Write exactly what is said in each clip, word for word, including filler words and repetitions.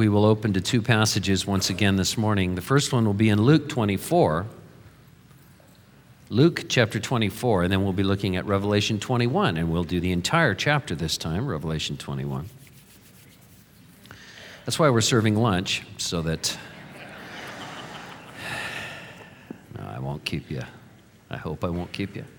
we will open to two passages once again this morning. The first one will be in Luke twenty-four. Luke chapter twenty-four, and then we'll be looking at Revelation twenty-one, and we'll do the entire chapter this time, Revelation twenty-one. That's why we're serving lunch, so that... No, I won't keep you. I hope I won't keep you.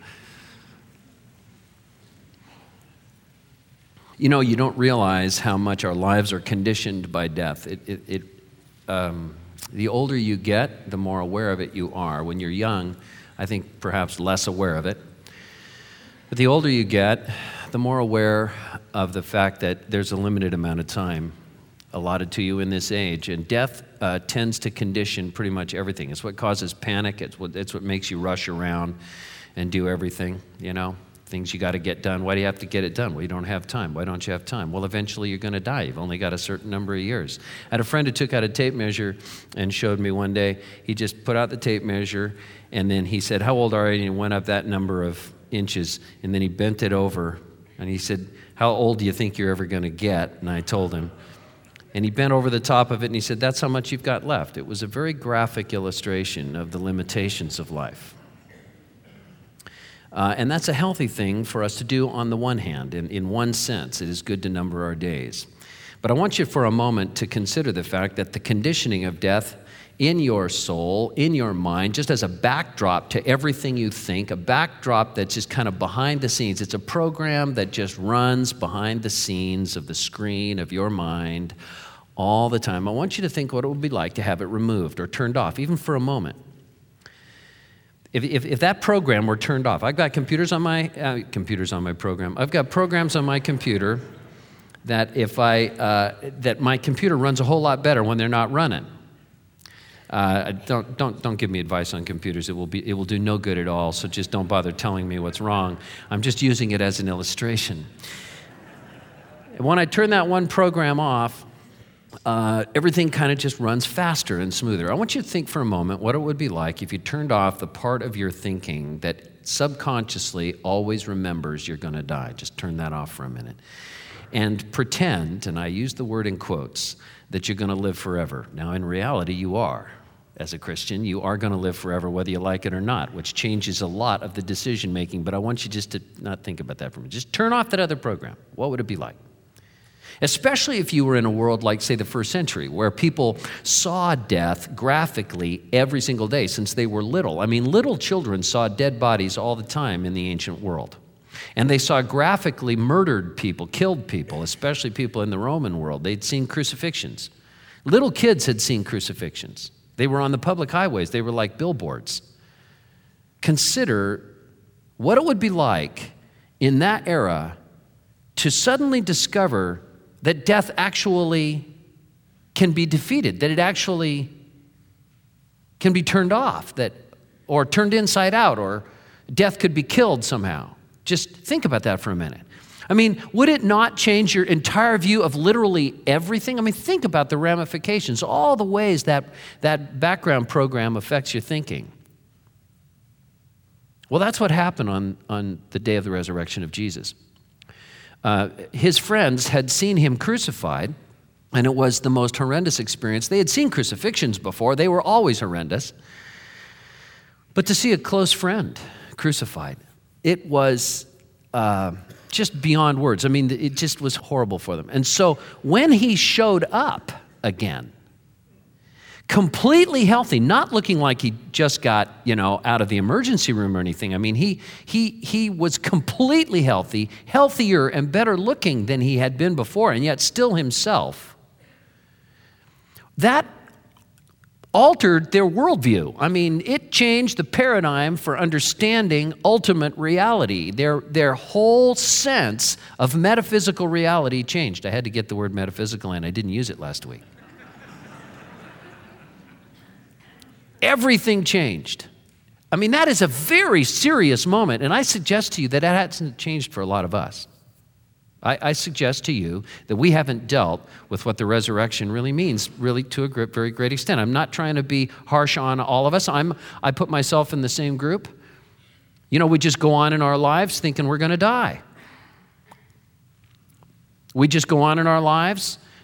You know, you don't realize how much our lives are conditioned by death. It, it, it, um, the older you get, the more aware of it you are. When you're young, I think perhaps less aware of it. But the older you get, the more aware of the fact that there's a limited amount of time allotted to you in this age. And death uh, tends to condition pretty much everything. It's what causes panic. It's what, it's what makes you rush around and do everything, you know. Things you got to get done. Why do you have to get it done? Well, you don't have time. Why don't you have time? Well, eventually you're going to die. You've only got a certain number of years. I had a friend who took out a tape measure and showed me one day. He just put out the tape measure, and then he said, "How old are you?" And he went up that number of inches, and then he bent it over, and he said, "How old do you think you're ever going to get?" And I told him. And he bent over the top of it, and he said, "That's how much you've got left." It was a very graphic illustration of the limitations of life. Uh, and that's a healthy thing for us to do on the one hand. In, in one sense, it is good to number our days. But I want you for a moment to consider the fact that the conditioning of death in your soul, in your mind, just as a backdrop to everything you think, a backdrop that's just kind of behind the scenes. It's a program that just runs behind the scenes of the screen of your mind all the time. I want you to think what it would be like to have it removed or turned off, even for a moment. If, if if that program were turned off, I've got computers on my uh, computers on my program. I've got programs on my computer that if I uh, that my computer runs a whole lot better when they're not running. Uh, don't don't don't give me advice on computers. It will be it will do no good at all. So just don't bother telling me what's wrong. I'm just using it as an illustration. And when I turn that one program off, Uh, everything kind of just runs faster and smoother. I want you to think for a moment what it would be like if you turned off the part of your thinking that subconsciously always remembers you're going to die. Just turn that off for a minute. And pretend, and I use the word in quotes, that you're going to live forever. Now, in reality, you are. As a Christian, you are going to live forever whether you like it or not, which changes a lot of the decision making. But I want you just to not think about that for a minute. Just turn off that other program. What would it be like? Especially if you were in a world like, say, the first century, where people saw death graphically every single day since they were little. I mean, little children saw dead bodies all the time in the ancient world. And they saw graphically murdered people, killed people, especially people in the Roman world. They'd seen crucifixions. Little kids had seen crucifixions. They were on the public highways. They were like billboards. Consider what it would be like in that era to suddenly discover that death actually can be defeated, that it actually can be turned off, that or turned inside out, or death could be killed somehow. Just think about that for a minute. I mean, would it not change your entire view of literally everything? I mean, think about the ramifications, all the ways that that background program affects your thinking. Well, that's what happened on, on the day of the resurrection of Jesus. Uh, his friends had seen him crucified, and it was the most horrendous experience. They had seen crucifixions before. They were always horrendous. But to see a close friend crucified, it was uh, just beyond words. I mean, it just was horrible for them. And so when he showed up again, completely healthy, not looking like he just got, you know, out of the emergency room or anything. I mean, he he he was completely healthy, healthier and better looking than he had been before, and yet still himself. That altered their worldview. I mean, it changed the paradigm for understanding ultimate reality. Their their whole sense of metaphysical reality changed. I had to get the word metaphysical in. I didn't use it last week. Everything changed. I mean, that is a very serious moment, and I suggest to you that that hasn't changed for a lot of us. I, I suggest to you that we haven't dealt with what the resurrection really means, really to a great, very great extent. I'm not trying to be harsh on all of us. I'm, I put myself in the same group. You know, we just go on in our lives thinking we're going to die. We just go on in our lives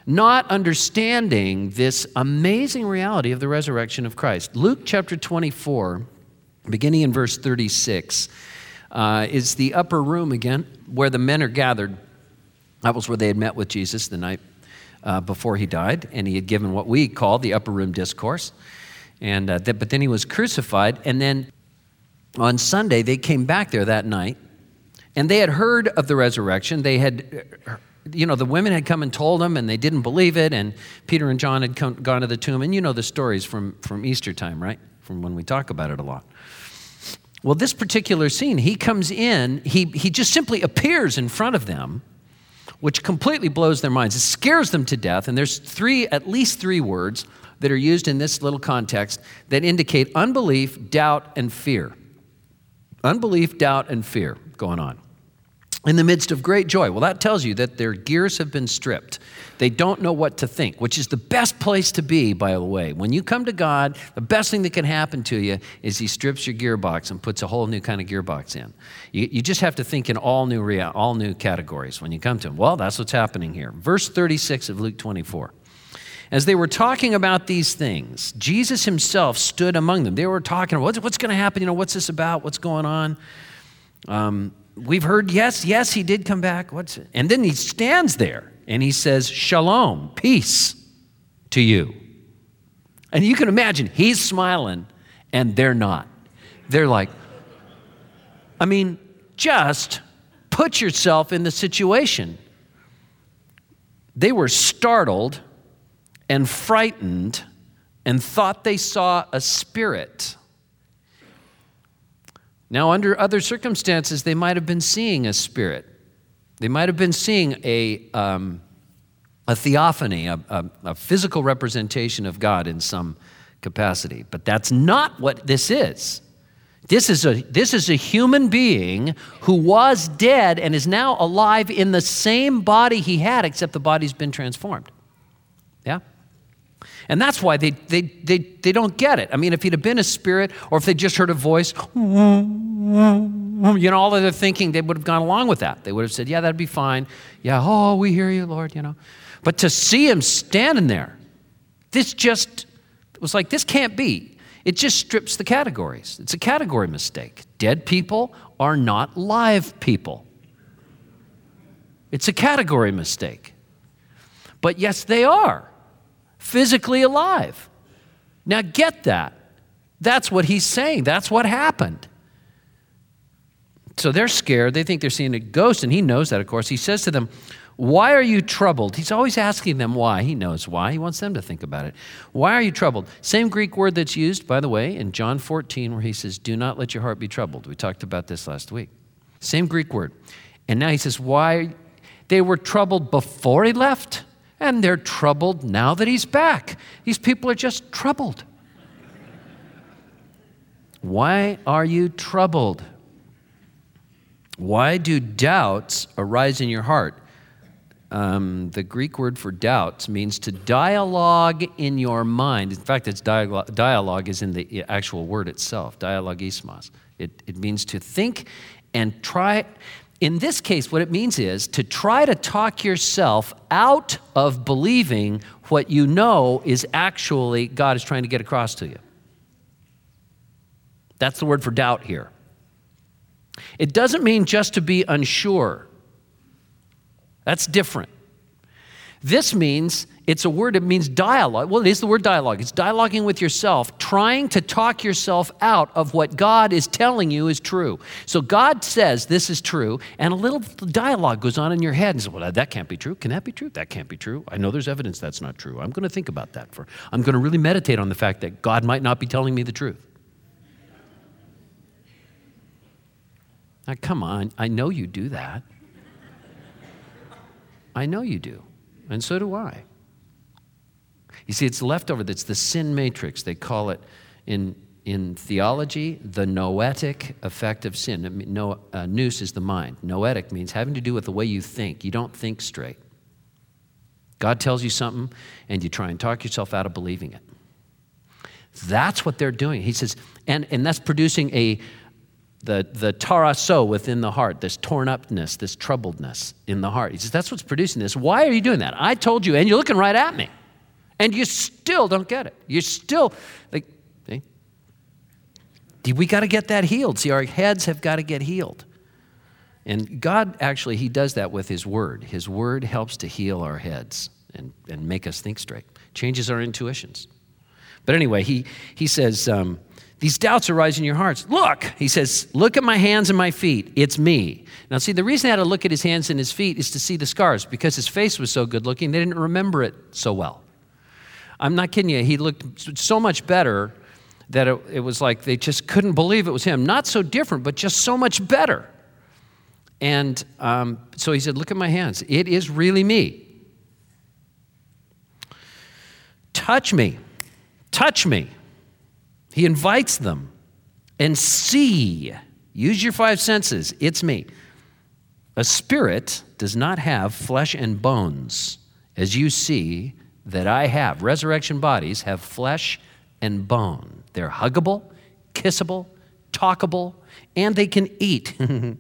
not understanding this amazing reality of the resurrection of Christ. Luke chapter twenty-four, beginning in verse thirty-six, uh, is the upper room again where the men are gathered. That was where they had met with Jesus the night uh, before he died, and he had given what we call the upper room discourse. And uh, th- but then he was crucified, and then on Sunday they came back there that night, and they had heard of the resurrection. They had, you know, the women had come and told them, and they didn't believe it, and Peter and John had come, gone to the tomb, and you know the stories from, from Easter time, right? From when we talk about it a lot. Well, this particular scene, he comes in, he he just simply appears in front of them, which completely blows their minds. It scares them to death, and there's three, at least three words that are used in this little context that indicate unbelief, doubt, and fear. Unbelief, doubt, and fear going on in the midst of great joy. Well, that tells you that their gears have been stripped. They don't know what to think, which is the best place to be, by the way. When you come to God, the best thing that can happen to you is he strips your gearbox and puts a whole new kind of gearbox in. You, you just have to think in all new rea- all new categories when you come to him. Well, that's what's happening here. Verse thirty-six of Luke twenty-four. As they were talking about these things, Jesus himself stood among them. They were talking, what's, what's going to happen? You know, what's this about? What's going on? Um, we've heard, yes, yes, he did come back. What's it? And then he stands there and he says, shalom, peace to you. And you can imagine, he's smiling and they're not. They're like, I mean, just put yourself in the situation. They were startled and frightened and thought they saw a spirit. Now, under other circumstances, they might have been seeing a spirit. They might have been seeing a, um, a theophany, a, a, a physical representation of God in some capacity. But that's not what this is. This is a, this is a human being who was dead and is now alive in the same body he had, except the body's been transformed. Yeah? And that's why they, they, they, they don't get it. I mean, if he'd have been a spirit, or if they just heard a voice, you know, all that they're thinking, they would have gone along with that. They would have said, yeah, that'd be fine. Yeah, oh, we hear you, Lord, you know. But to see him standing there, this just it was like, this can't be. It just strips the categories. It's a category mistake. Dead people are not live people. It's a category mistake. But yes, they are. Physically alive. Now get that. That's what he's saying. That's what happened. So they're scared. They think they're seeing a ghost, and he knows that, of course. He says to them, why are you troubled? He's always asking them why. He knows why. He wants them to think about it. Why are you troubled? Same Greek word that's used, by the way, in John fourteen, where he says, do not let your heart be troubled. We talked about this last week. Same Greek word. And now he says, why? They were troubled before he left, and they're troubled now that he's back. These people are just troubled. Why are you troubled? Why do doubts arise in your heart? Um, the Greek word for doubts means to dialogue in your mind. In fact, it's dialogue, dialogue is in the actual word itself, dialogismos. It, it means to think and try. In this case, what it means is to try to talk yourself out of believing what you know is actually God is trying to get across to you. That's the word for doubt here. It doesn't mean just to be unsure. That's different. This means, it's a word that means dialogue. Well, it is the word dialogue. It's dialoguing with yourself, trying to talk yourself out of what God is telling you is true. So God says this is true, and a little dialogue goes on in your head and says, well, that can't be true. Can that be true? That can't be true. I know there's evidence that's not true. I'm going to think about that. For I'm going to really meditate on the fact that God might not be telling me the truth. Now, come on. I know you do that. I know you do. And so do I. You see, it's leftover. That's the sin matrix. They call it in, in theology the noetic effect of sin. I mean, no, uh, nous is the mind. Noetic means having to do with the way you think. You don't think straight. God tells you something, and you try and talk yourself out of believing it. That's what they're doing. He says, and, and that's producing a the, the tarasso within the heart, this torn upness, this troubledness in the heart. He says, that's what's producing this. Why are you doing that? I told you, and you're looking right at me. And you still don't get it. You're still, like, see? We got to get that healed. See, our heads have got to get healed. And God, actually, he does that with his word. His word helps to heal our heads and, and make us think straight. Changes our intuitions. But anyway, he, he says, um, these doubts arise in your hearts. Look, he says, look at my hands and my feet. It's me. Now, see, the reason he had to look at his hands and his feet is to see the scars, because his face was so good looking, they didn't remember it so well. I'm not kidding you. He looked so much better that it, it was like they just couldn't believe it was him. Not so different, but just so much better. And um, so he said, look at my hands. It is really me. Touch me. Touch me. He invites them. And see. Use your five senses. It's me. A spirit does not have flesh and bones, as you see that I have. Resurrection bodies have flesh and bone. They're huggable, kissable, talkable, and they can eat.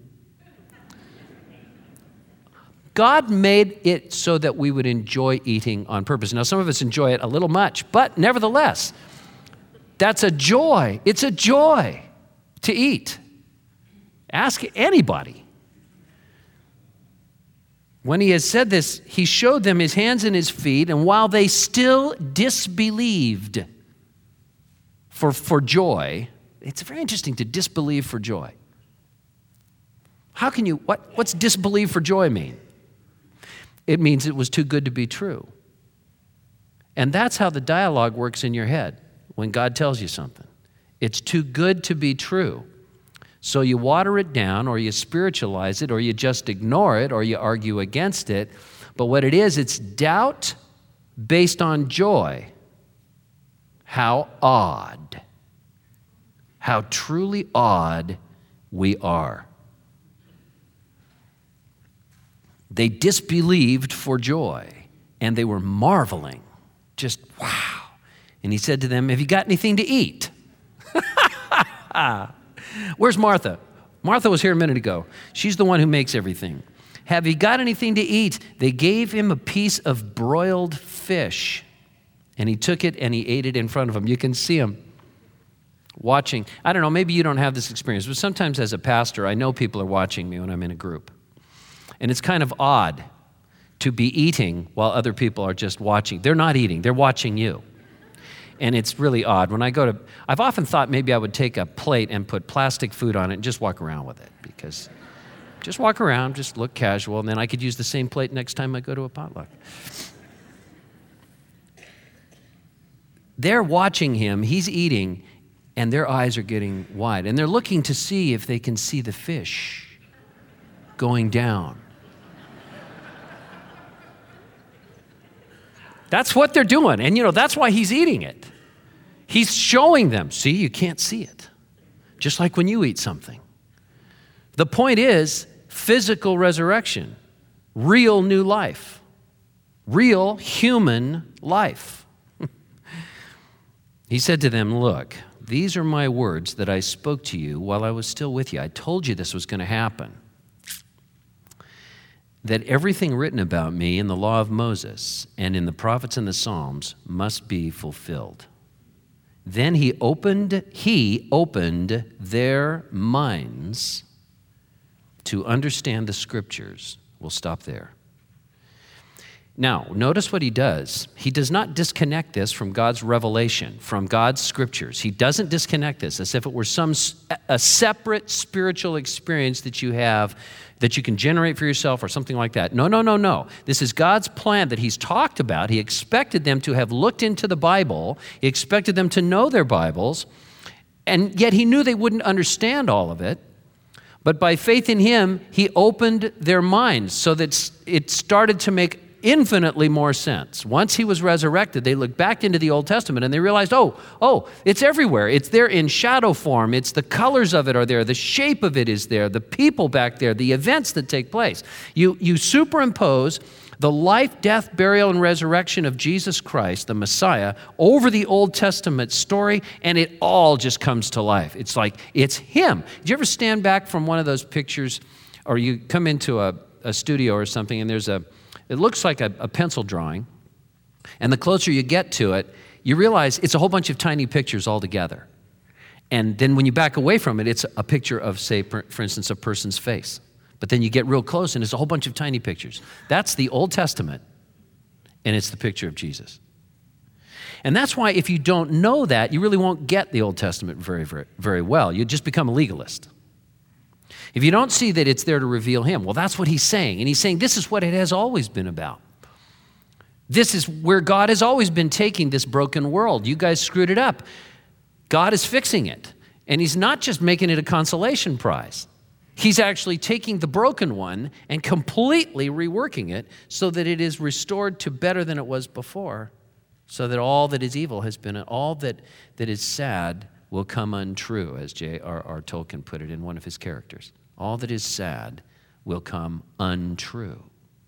God made it so that we would enjoy eating on purpose. Now, some of us enjoy it a little much, but nevertheless, that's a joy. It's a joy to eat. Ask anybody. When he has said this, he showed them his hands and his feet, and while they still disbelieved for, for joy, it's very interesting to disbelieve for joy. How can you, what, what's disbelieve for joy mean? It means it was too good to be true. And that's how the dialogue works in your head when God tells you something. It's too good to be true. So you water it down, or you spiritualize it, or you just ignore it, or you argue against it. But what it is, it's doubt based on joy. How odd. How truly odd we are. They disbelieved for joy, and they were marveling. Just, wow. And he said to them, have you got anything to eat? Where's Martha? Martha was here a minute ago. She's the one who makes everything. Have you got anything to eat? They gave him a piece of broiled fish, and he took it and he ate it in front of him. You can see him watching. I don't know, maybe you don't have this experience, but sometimes as a pastor, I know people are watching me when I'm in a group. And it's kind of odd to be eating while other people are just watching. They're not eating, they're watching you. And it's really odd. When I go to, I've often thought maybe I would take a plate and put plastic food on it and just walk around with it, because just walk around, just look casual, and then I could use the same plate next time I go to a potluck. They're watching him, he's eating, and their eyes are getting wide. And they're looking to see if they can see the fish going down. That's what they're doing. And, you know, that's why he's eating it. He's showing them, see, you can't see it. Just like when you eat something. The point is physical resurrection, real new life, real human life. He said to them, look, these are my words that I spoke to you while I was still with you. I told you this was going to happen. That everything written about me in the law of Moses and in the prophets and the Psalms must be fulfilled. Then he opened, he opened their minds to understand the scriptures. We'll stop there. Now, notice what he does. He does not disconnect this from God's revelation, from God's scriptures. He doesn't disconnect this as if it were some a separate spiritual experience that you have that you can generate for yourself or something like that. No, no, no, no. This is God's plan that he's talked about. He expected them to have looked into the Bible. He expected them to know their Bibles, and yet he knew they wouldn't understand all of it. But by faith in him, he opened their minds so that it started to make infinitely more sense. Once he was resurrected, they looked back into the Old Testament and they realized, oh, oh, it's everywhere. It's there in shadow form. It's the colors of it are there. The shape of it is there. The people back there, the events that take place. You, you superimpose the life, death, burial, and resurrection of Jesus Christ, the Messiah, over the Old Testament story, and it all just comes to life. It's like, it's him. Did you ever stand back from one of those pictures, or you come into a, a studio or something, and there's a, it looks like a, a pencil drawing, and the closer you get to it, you realize it's a whole bunch of tiny pictures all together. And then when you back away from it, it's a picture of, say, for, for instance, a person's face. But then you get real close, and it's a whole bunch of tiny pictures. That's the Old Testament, and it's the picture of Jesus. And that's why if you don't know that, you really won't get the Old Testament very, very, very well. You just become a legalist. If you don't see that it's there to reveal him, well, that's what he's saying. And he's saying this is what it has always been about. This is where God has always been taking this broken world. You guys screwed it up. God is fixing it. And he's not just making it a consolation prize. He's actually taking the broken one and completely reworking it so that it is restored to better than it was before, so that all that is evil has been, all that, that is sad will come untrue, as J R R Tolkien put it in one of his characters. All that is sad will come untrue.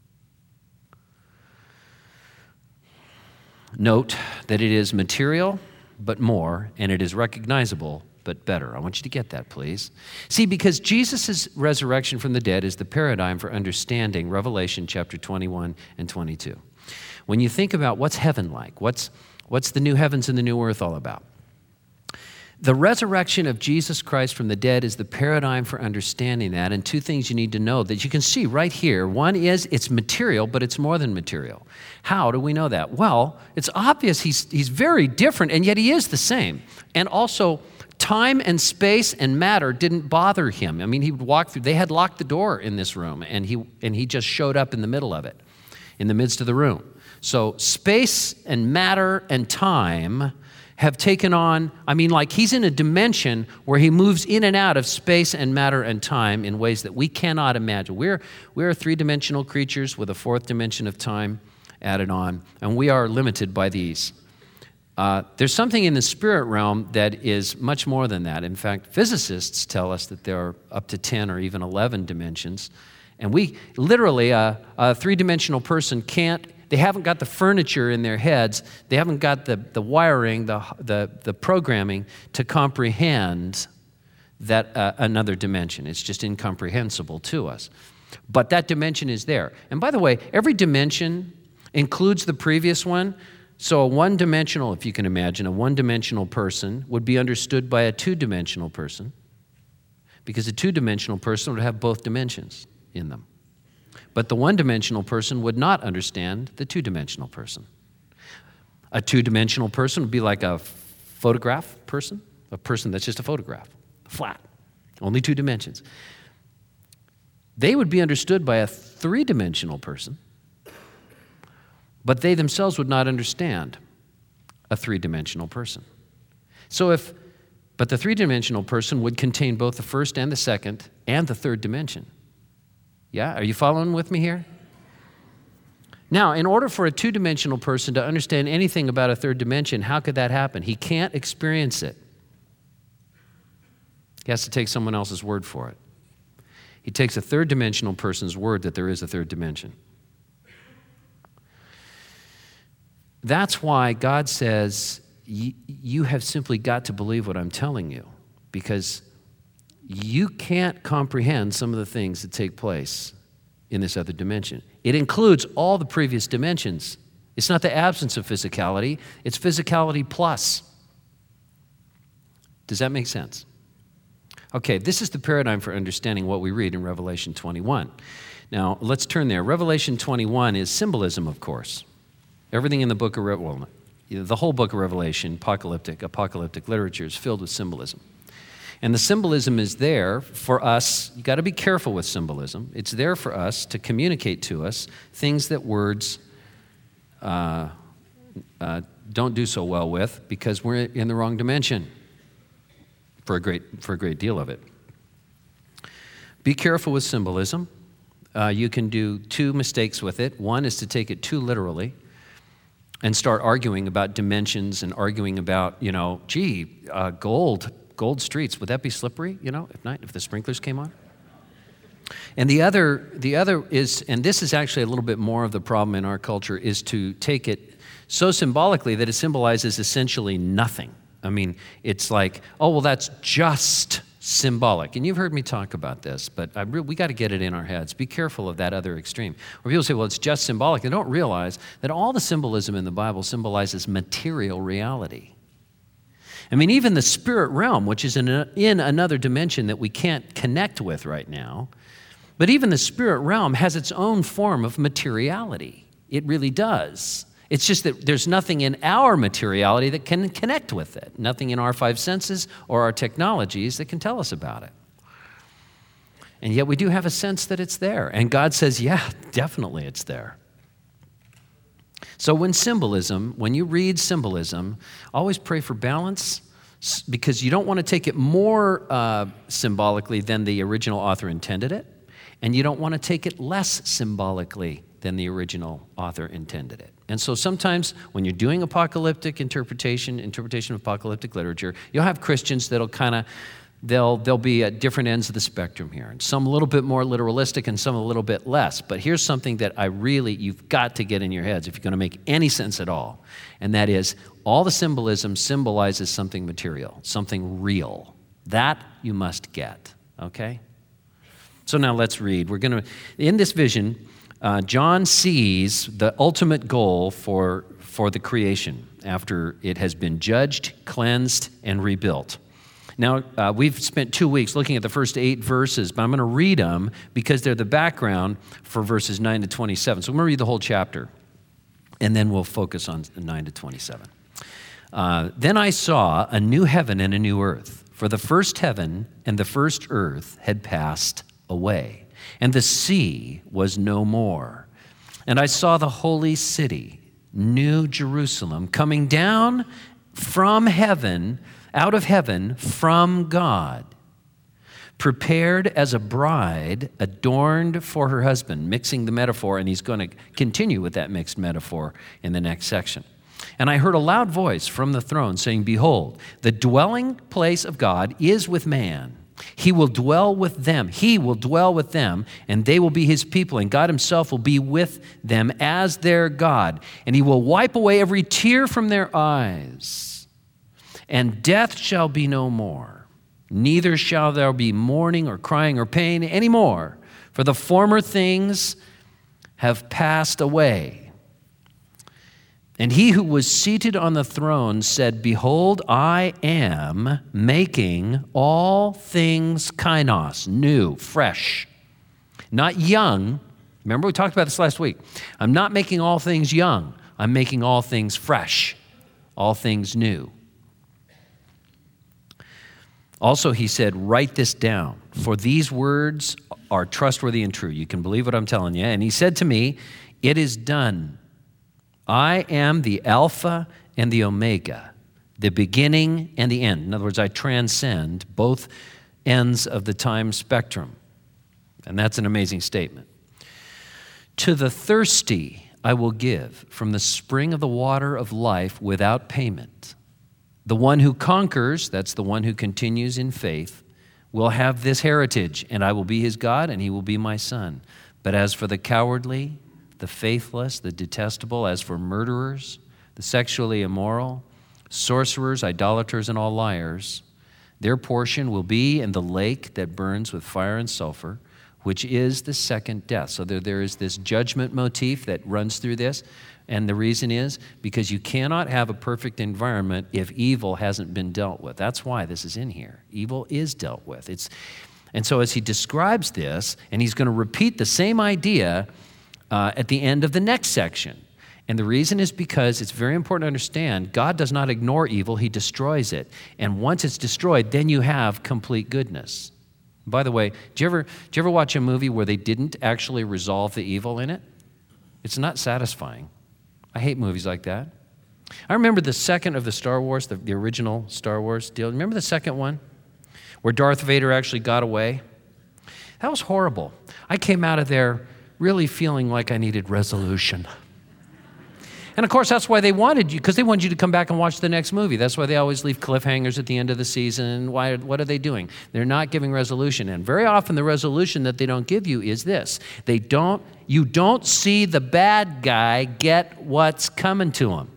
Note that it is material, but more, and it is recognizable, but better. I want you to get that, please. See, because Jesus' resurrection from the dead is the paradigm for understanding Revelation chapter twenty-one and twenty-two. When you think about what's heaven like, what's, what's the new heavens and the new earth all about? The resurrection of Jesus Christ from the dead is the paradigm for understanding that, and two things you need to know that you can see right here. One is it's material, but it's more than material. How do we know that? Well, it's obvious he's, he's very different, and yet he is the same. And also, time and space and matter didn't bother him. I mean, he would walk through, they had locked the door in this room, and he, and he just showed up in the middle of it, in the midst of the room. So space and matter and time have taken on, I mean, like he's in a dimension where he moves in and out of space and matter and time in ways that we cannot imagine. We're, we're three-dimensional creatures with a fourth dimension of time added on, and we are limited by these. Uh, there's something in the spirit realm that is much more than that. In fact, physicists tell us that there are up to ten or even eleven dimensions, and we literally, uh, a three-dimensional person can't, they haven't got the furniture in their heads. They haven't got the, the wiring, the, the, the programming to comprehend that uh, another dimension. It's just incomprehensible to us. But that dimension is there. And by the way, every dimension includes the previous one. So a one-dimensional, if you can imagine, a one-dimensional person would be understood by a two-dimensional person, because a two-dimensional person would have both dimensions in them. But the one-dimensional person would not understand the two-dimensional person. A two-dimensional person would be like a photograph person, a person that's just a photograph, flat, only two dimensions. They would be understood by a three-dimensional person, but they themselves would not understand a three-dimensional person. So if, but the three-dimensional person would contain both the first and the second and the third dimension. Yeah, are you following with me here? Now, in order for a two-dimensional person to understand anything about a third dimension, how could that happen? He can't experience it. He has to take someone else's word for it. He takes a third-dimensional person's word that there is a third dimension. That's why God says, you have simply got to believe what I'm telling you, because you can't comprehend some of the things that take place in this other dimension. It includes all the previous dimensions. It's not the absence of physicality, it's physicality plus. Does that make sense? Okay, this is the paradigm for understanding what we read in Revelation twenty-one. Now, let's turn there. Revelation twenty-one is symbolism, of course. Everything in the book of Revelation, well, the whole book of Revelation, apocalyptic, apocalyptic literature is filled with symbolism. And the symbolism is there for us. You got to be careful with symbolism. It's there for us to communicate to us things that words uh, uh, don't do so well with, because we're in the wrong dimension for a great for a great deal of it. Be careful with symbolism. Uh, you can do two mistakes with it. One is to take it too literally and start arguing about dimensions and arguing about, you know, gee, uh, gold. Gold streets, would that be slippery, you know, at night if the sprinklers came on? And the other, the other is, and this is actually a little bit more of the problem in our culture, is to take it so symbolically that it symbolizes essentially nothing. I mean, it's like, oh, well, that's just symbolic. And you've heard me talk about this, but I re- we got to get it in our heads. Be careful of that other extreme. Where people say, well, it's just symbolic. They don't realize that all the symbolism in the Bible symbolizes material reality. I mean, even the spirit realm, which is in, a, in another dimension that we can't connect with right now, but even the spirit realm has its own form of materiality. It really does. It's just that there's nothing in our materiality that can connect with it. Nothing in our five senses or our technologies that can tell us about it. And yet we do have a sense that it's there. And God says, yeah, definitely it's there. So when symbolism, when you read symbolism, always pray for balance, because you don't want to take it more uh, symbolically than the original author intended it, and you don't want to take it less symbolically than the original author intended it. And so sometimes when you're doing apocalyptic interpretation, interpretation of apocalyptic literature, you'll have Christians that'll kind of, they'll they'll be at different ends of the spectrum here. And some a little bit more literalistic and some a little bit less. But here's something that I really, you've got to get in your heads if you're going to make any sense at all. And that is, all the symbolism symbolizes something material, something real. That you must get, okay? So now let's read. We're going to, in this vision, Uh, John sees the ultimate goal for, for the creation after it has been judged, cleansed, and rebuilt. Now, uh, we've spent two weeks looking at the first eight verses, but I'm going to read them because they're the background for verses nine to twenty-seven. So I'm going to read the whole chapter, and then we'll focus on nine to twenty-seven. Uh, then I saw a new heaven and a new earth, for the first heaven and the first earth had passed away, and the sea was no more. And I saw the holy city, New Jerusalem, coming down from heaven, out of heaven, from God, prepared as a bride adorned for her husband, mixing the metaphor, and he's going to continue with that mixed metaphor in the next section. And I heard a loud voice from the throne saying, behold, the dwelling place of God is with man. He will dwell with them. He will dwell with them, and they will be his people, and God himself will be with them as their God. And he will wipe away every tear from their eyes. And death shall be no more. Neither shall there be mourning or crying or pain anymore, for the former things have passed away. And he who was seated on the throne said, behold, I am making all things kainos, new, fresh, not young. Remember, we talked about this last week. I'm not making all things young. I'm making all things fresh, all things new. Also, he said, write this down, for these words are trustworthy and true. You can believe what I'm telling you. And he said to me, it is done. I am the Alpha and the Omega, the beginning and the end. In other words, I transcend both ends of the time spectrum. And that's an amazing statement. To the thirsty I will give from the spring of the water of life without payment. The one who conquers, that's the one who continues in faith, will have this heritage, and I will be his God, and he will be my son. But as for the cowardly, the faithless, the detestable, as for murderers, the sexually immoral, sorcerers, idolaters, and all liars, their portion will be in the lake that burns with fire and sulfur, which is the second death. So there, there is this judgment motif that runs through this, and the reason is because you cannot have a perfect environment if evil hasn't been dealt with. That's why this is in here. Evil is dealt with. It's, and so as he describes this, and he's going to repeat the same idea Uh, at the end of the next section. And the reason is because it's very important to understand God does not ignore evil, he destroys it. And once it's destroyed, then you have complete goodness. By the way, did you ever, did you ever watch a movie where they didn't actually resolve the evil in it? It's not satisfying. I hate movies like that. I remember the second of the Star Wars, the, the original Star Wars deal. Remember the second one? Where Darth Vader actually got away? That was horrible. I came out of there really feeling like I needed resolution. And of course, that's why they wanted you, because they wanted you to come back and watch the next movie. That's why they always leave cliffhangers at the end of the season. Why? What are they doing? They're not giving resolution. And very often the resolution that they don't give you is this. They don't, you don't see the bad guy get what's coming to him.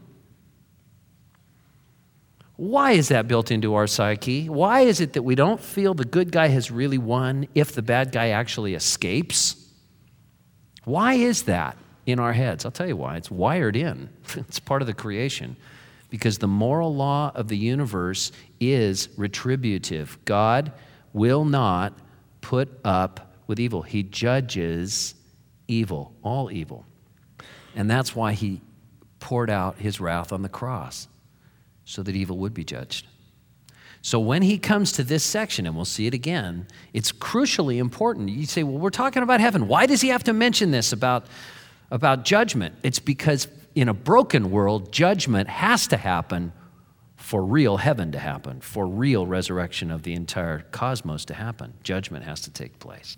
Why is that built into our psyche? Why is it that we don't feel the good guy has really won if the bad guy actually escapes? Why is that in our heads? I'll tell you why. It's wired in. It's part of the creation. Because the moral law of the universe is retributive. God will not put up with evil. He judges evil, all evil. And that's why he poured out his wrath on the cross, so that evil would be judged. So when he comes to this section, and we'll see it again, it's crucially important. You say, well, we're talking about heaven. Why does he have to mention this about, about judgment? It's because in a broken world, judgment has to happen for real heaven to happen, for real resurrection of the entire cosmos to happen. Judgment has to take place.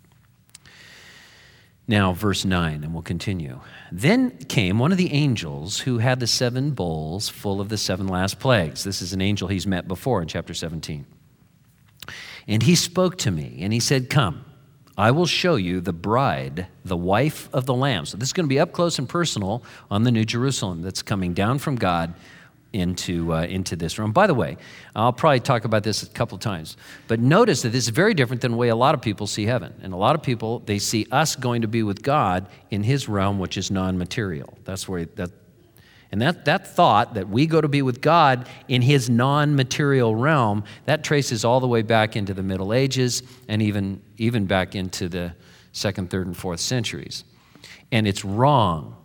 Now, verse nine, and we'll continue. Then came one of the angels who had the seven bowls full of the seven last plagues. This is an angel he's met before in chapter seventeen. And he spoke to me, and he said, come, I will show you the bride, the wife of the Lamb. So this is going to be up close and personal on the New Jerusalem that's coming down from God into uh, into this room. By the way, I'll probably talk about this a couple times, but notice that this is very different than the way a lot of people see heaven. And a lot of people, they see us going to be with God in his realm, which is non-material. That's where that, and that that thought that we go to be with God in his non-material realm, that traces all the way back into the Middle Ages and even even back into the second, third, and fourth centuries. And it's wrong.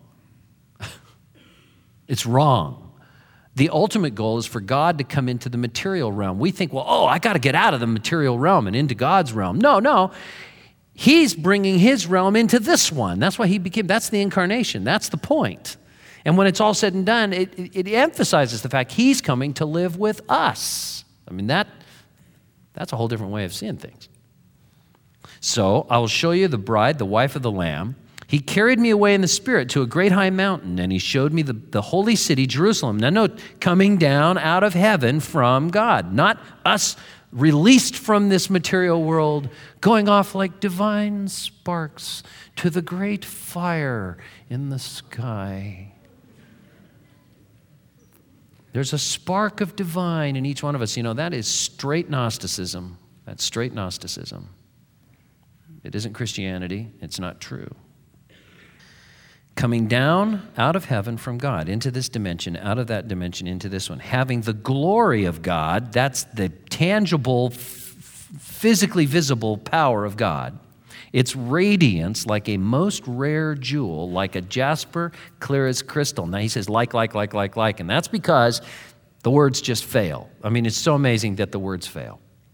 It's wrong. The ultimate goal is for God to come into the material realm. We think, well, oh, I got to get out of the material realm and into God's realm. No, no. He's bringing his realm into this one. That's why he became, that's the incarnation. That's the point. And when it's all said and done, it, it, it emphasizes the fact he's coming to live with us. I mean, that that's a whole different way of seeing things. So I will show you the bride, the wife of the Lamb. He carried me away in the Spirit to a great high mountain, and he showed me the, the holy city, Jerusalem. Now note, coming down out of heaven from God, not us released from this material world, going off like divine sparks to the great fire in the sky. There's a spark of divine in each one of us. You know, that is straight Gnosticism. That's straight Gnosticism. It isn't Christianity. It's not true. Coming down out of heaven from God into this dimension, out of that dimension into this one, having the glory of God, that's the tangible, f- physically visible power of God. Its radiance like a most rare jewel, like a jasper, clear as crystal. Now he says like, like, like, like, like, and that's because the words just fail. I mean, it's so amazing that the words fail.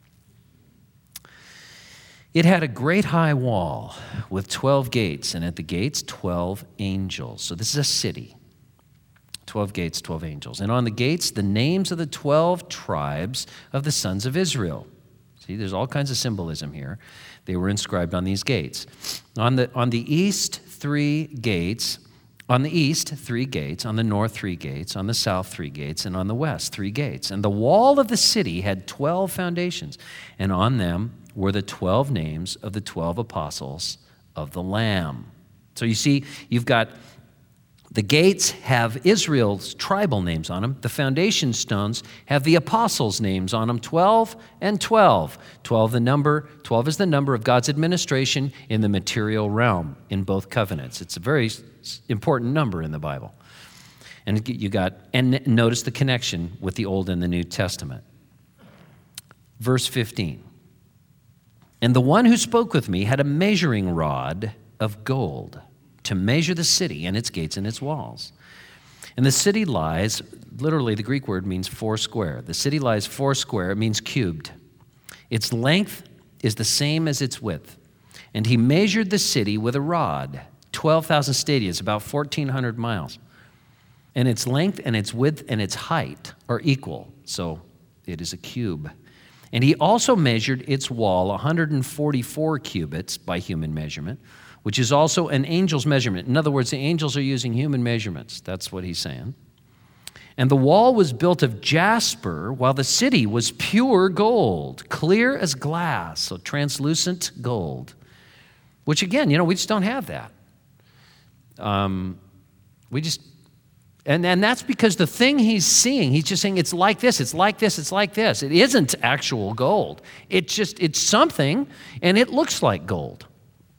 It had a great high wall with twelve gates, and at the gates, twelve angels. So this is a city. twelve gates, twelve angels. And on the gates, the names of the twelve tribes of the sons of Israel. See, there's all kinds of symbolism here. They were inscribed on these gates. On the, on the east, three gates. On the east, three gates. On the north, three gates. On the south, three gates. And on the west, three gates. And the wall of the city had twelve foundations, and on them were the twelve names of the twelve apostles of the Lamb. So you see, you've got the gates have Israel's tribal names on them. The foundation stones have the apostles' names on them, twelve and twelve. twelve the number, twelve is the number of God's administration in the material realm in both covenants. It's a very important number in the Bible. And you got, and notice the connection with the Old and the New Testament. Verse fifteen. And the one who spoke with me had a measuring rod of gold to measure the city and its gates and its walls. And the city lies, literally the Greek word means four square. The city lies four square, it means cubed. Its length is the same as its width. And he measured the city with a rod, twelve thousand stadias, about fourteen hundred miles. And its length and its width and its height are equal, so it is a cube. And he also measured its wall one hundred forty-four cubits by human measurement, which is also an angel's measurement. In other words, the angels are using human measurements. That's what he's saying. And the wall was built of jasper, while the city was pure gold, clear as glass, so translucent gold. Which again, you know, we just don't have that. Um, we just, and, and that's because the thing he's seeing, he's just saying it's like this, it's like this, it's like this. It isn't actual gold. It's just, it's something, and it looks like gold.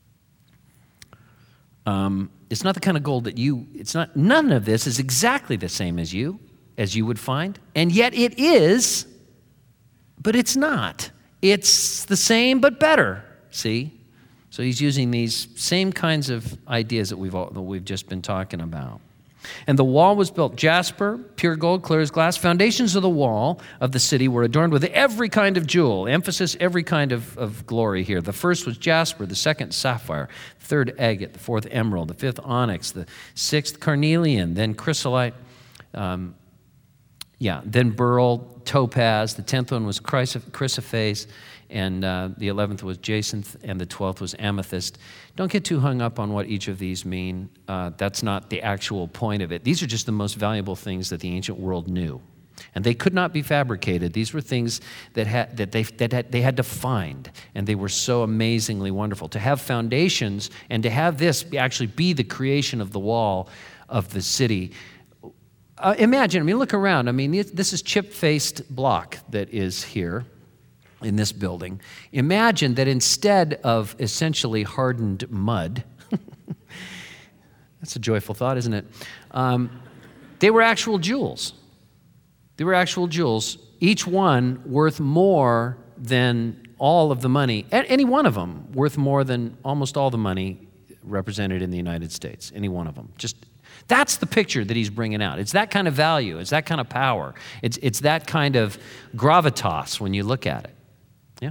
Um, it's not the kind of gold that you, it's not, none of this is exactly the same as you, as you would find. And yet it is, but it's not. It's the same, but better, see? So he's using these same kinds of ideas that we've all, that we've just been talking about. And the wall was built jasper, pure gold, clear as glass. Foundations of the wall of the city were adorned with every kind of jewel. Emphasis, every kind of, of glory here. The first was jasper, the second sapphire, the third agate, the fourth emerald, the fifth onyx, the sixth carnelian, then chrysolite, um, yeah, then beryl, topaz. The tenth one was chrysoprase, and uh, the eleventh was jacinth, and the twelfth was amethyst. Don't get too hung up on what each of these mean. Uh, that's not the actual point of it. These are just the most valuable things that the ancient world knew. And they could not be fabricated. These were things that, had, that, they, that had, they had to find, and they were so amazingly wonderful. To have foundations and to have this actually be the creation of the wall of the city. Uh, imagine, I mean, look around. I mean, this is chip-faced block that is here in this building. Imagine that instead of essentially hardened mud, that's a joyful thought, isn't it? Um, they were actual jewels. They were actual jewels, each one worth more than all of the money. Any one of them worth more than almost all the money represented in the United States. Any one of them. Just that's the picture that he's bringing out. It's that kind of value. It's that kind of power. It's, it's that kind of gravitas when you look at it. Yeah?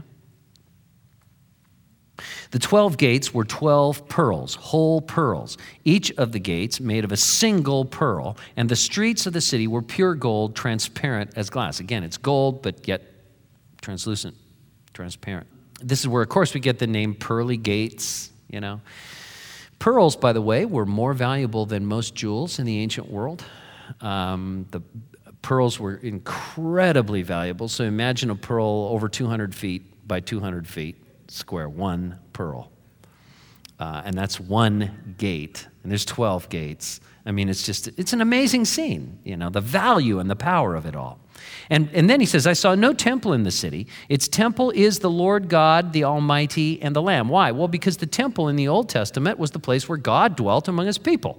The twelve gates were twelve pearls, whole pearls, each of the gates made of a single pearl, and the streets of the city were pure gold, transparent as glass. Again, it's gold, but yet translucent, transparent. This is where, of course, we get the name pearly gates, you know. Pearls, by the way, were more valuable than most jewels in the ancient world. Um, the pearls were incredibly valuable. So imagine a pearl over two hundred feet by two hundred feet square, one pearl. Uh, and that's one gate. And there's twelve gates. I mean, it's just, it's an amazing scene, you know, the value and the power of it all. And, and then he says, I saw no temple in the city. Its temple is the Lord God, the Almighty, and the Lamb. Why? Well, because the temple in the Old Testament was the place where God dwelt among his people.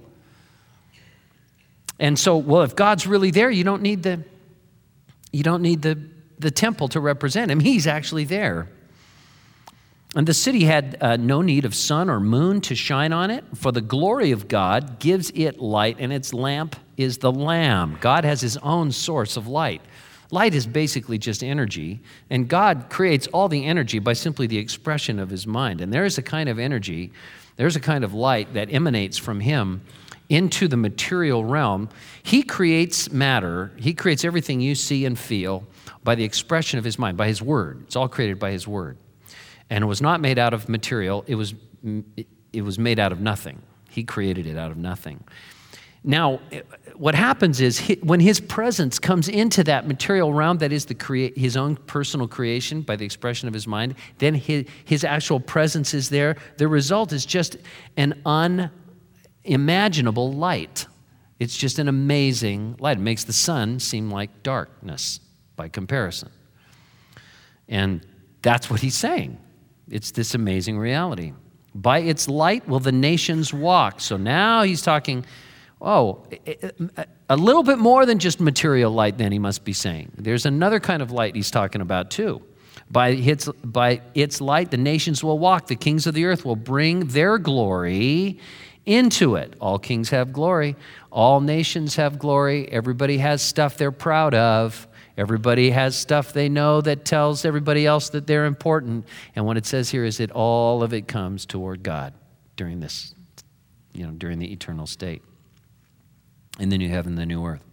And so, well, if God's really there, you don't need the, you don't need the, the temple to represent him. He's actually there. And the city had uh, no need of sun or moon to shine on it, for the glory of God gives it light, and its lamp is the Lamb. God has his own source of light. Light is basically just energy, and God creates all the energy by simply the expression of his mind. And there is a kind of energy, there's a kind of light that emanates from him into the material realm. He creates matter, he creates everything you see and feel by the expression of his mind, by his word. It's all created by his word. And it was not made out of material, it was, it was made out of nothing. He created it out of nothing. Now, what happens is when his presence comes into that material realm that is the crea- his own personal creation by the expression of his mind, then his, his actual presence is there. The result is just an unimaginable light. It's just an amazing light. It makes the sun seem like darkness by comparison. And that's what he's saying. It's this amazing reality. By its light will the nations walk. So now he's talking, oh, a little bit more than just material light then he must be saying. There's another kind of light he's talking about too. By its, by its light the nations will walk. The kings of the earth will bring their glory into it. All kings have glory. All nations have glory. Everybody has stuff they're proud of. Everybody has stuff they know that tells everybody else that they're important. And what it says here is that all of it comes toward God during this, you know, during the eternal state. In the new heaven, the new earth.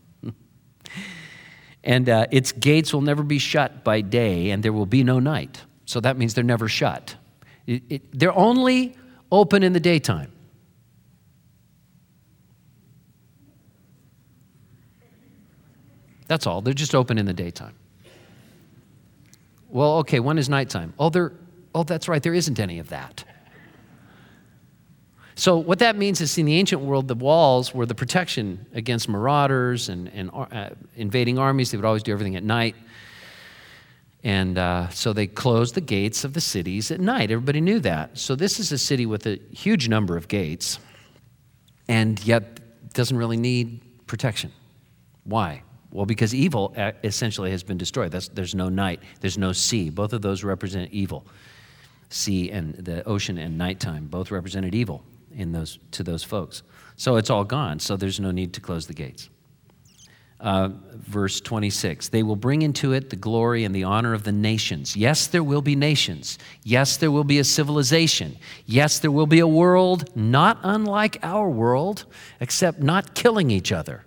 And uh, its gates will never be shut by day, and there will be no night. So that means they're never shut. It, it, they're only open in the daytime. That's all. They're just open in the daytime. Well, okay, when is nighttime? Oh, they're, oh, that's right, there isn't any of that. So what that means is in the ancient world, the walls were the protection against marauders and, and uh, invading armies. They would always do everything at night. And uh, so they closed the gates of the cities at night. Everybody knew that. So this is a city with a huge number of gates, and yet doesn't really need protection. Why? Well, because evil essentially has been destroyed. That's, there's no night. There's no sea. Both of those represent evil. Sea and the ocean and nighttime both represented evil in those to those folks. So it's all gone. So there's no need to close the gates. Uh, verse twenty-six, they will bring into it the glory and the honor of the nations. Yes, there will be nations. Yes, there will be a civilization. Yes, there will be a world not unlike our world, except not killing each other.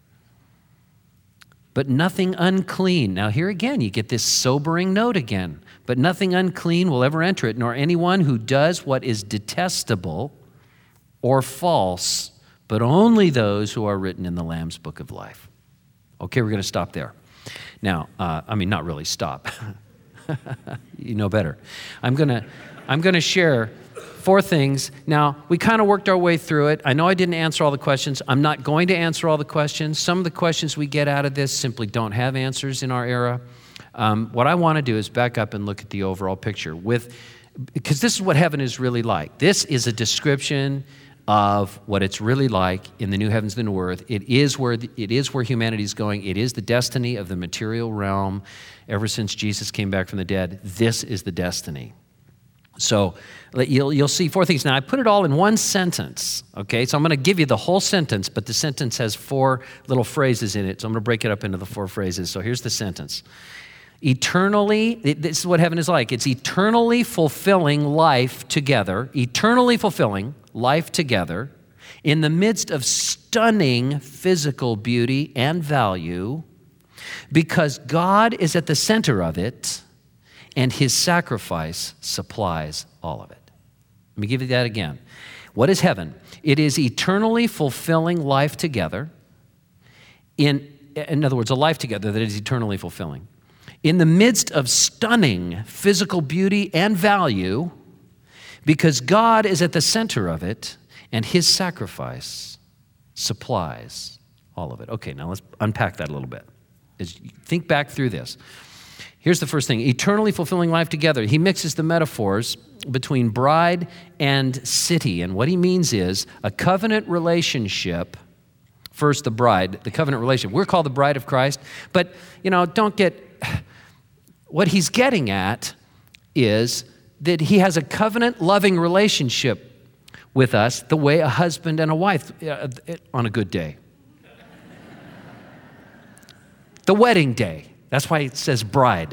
But nothing unclean. Now here again, you get this sobering note again. But nothing unclean will ever enter it, nor anyone who does what is detestable or false, but only those who are written in the Lamb's book of life. Okay, we're going to stop there. Now, uh, I mean, not really stop. You know better. I'm going to I'm going to share four things. Now, we kind of worked our way through it. I know I didn't answer all the questions. I'm not going to answer all the questions. Some of the questions we get out of this simply don't have answers in our era. Um, what I want to do is back up and look at the overall picture with, because this is what heaven is really like. This is a description of what it's really like in the new heavens and new earth. It is where the, it is where humanity is going. It is the destiny of the material realm. Ever since Jesus came back from the dead, this is the destiny. So you'll you'll see four things. Now I put it all in one sentence. Okay, so I'm going to give you the whole sentence, but the sentence has four little phrases in it. So I'm going to break it up into the four phrases. So here's the sentence. Eternally, this is what heaven is like. It's eternally fulfilling life together, eternally fulfilling life together in the midst of stunning physical beauty and value, because God is at the center of it and his sacrifice supplies all of it. Let me give you that again. What is heaven? It is eternally fulfilling life together. In, in other words, a life together that is eternally fulfilling. In the midst of stunning physical beauty and value, because God is at the center of it, and his sacrifice supplies all of it. Okay, now let's unpack that a little bit. As you think back through this. Here's the first thing, eternally fulfilling life together. He mixes the metaphors between bride and city, and what he means is a covenant relationship. First, the bride, the covenant relationship. We're called the bride of Christ, but, you know, don't get... What he's getting at is that he has a covenant-loving relationship with us the way a husband and a wife uh, on a good day. The wedding day. That's why it says bride.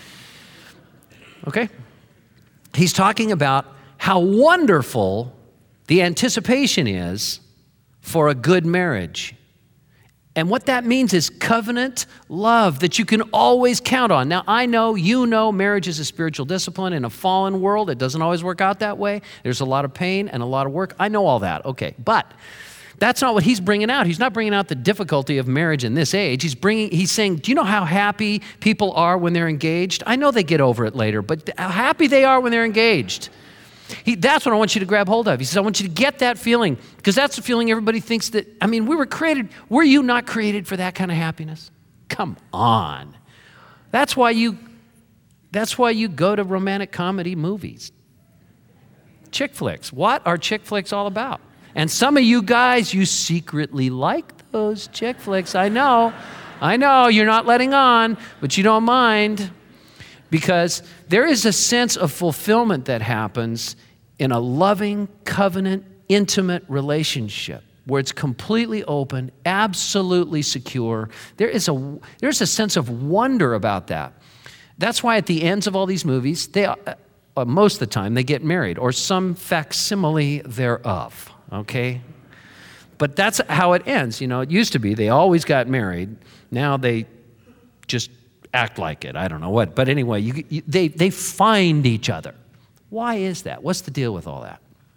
Okay? He's talking about how wonderful the anticipation is for a good marriage. And what that means is covenant love that you can always count on. Now, I know, you know, marriage is a spiritual discipline. In a fallen world, it doesn't always work out that way. There's a lot of pain and a lot of work. I know all that, okay. But that's not what he's bringing out. He's not bringing out the difficulty of marriage in this age. He's bringing. He's saying, do you know how happy people are when they're engaged? I know they get over it later, but how happy they are when they're engaged. He, that's what I want you to grab hold of. He says, I want you to get that feeling, because that's the feeling everybody thinks that, I mean, we were created, were you not created for that kind of happiness? Come on. That's why you, that's why you go to romantic comedy movies. Chick flicks. What are chick flicks all about? And some of you guys, you secretly like those chick flicks. I know. I know, you're not letting on, but you don't mind. Because there is a sense of fulfillment that happens in a loving, covenant, intimate relationship where it's completely open, absolutely secure. There is a, there's a sense of wonder about that. That's why at the ends of all these movies, they, uh, most of the time, they get married or some facsimile thereof, okay? But that's how it ends. You know, it used to be they always got married. Now they just act like it. I don't know what. But anyway, you, you, they, they find each other. Why is that? What's the deal with all that?